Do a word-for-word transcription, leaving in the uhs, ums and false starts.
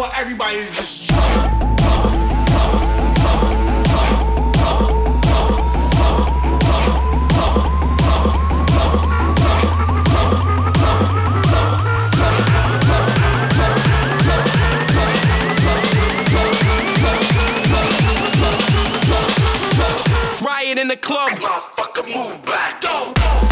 want everybody to just jump. Riot in the club. Motherfucker, move back. Go, go.